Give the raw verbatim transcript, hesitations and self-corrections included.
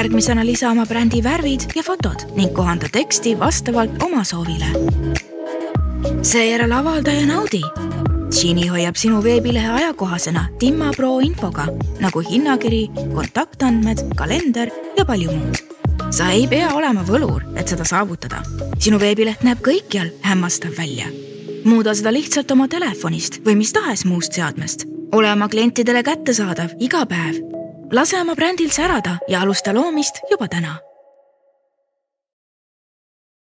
Järgmisena lisa oma brändi värvid ja fotod ning kohanda teksti vastavalt oma soovile. Seejärel avalda ja naudi. Genie hoiab sinu veebilehe ajakohasena Timma Pro infoga, nagu hinnakiri, kontaktandmed, kalender ja palju muud. Sa ei pea olema võlur, et seda saavutada. Sinu veebileht näeb kõikjal hämmastav välja. Muuda seda lihtsalt oma telefonist või mis tahes muust seadmest. Ole oma klientidele kättesaadav iga päev. Lase oma brändil särada ja alusta loomist juba täna.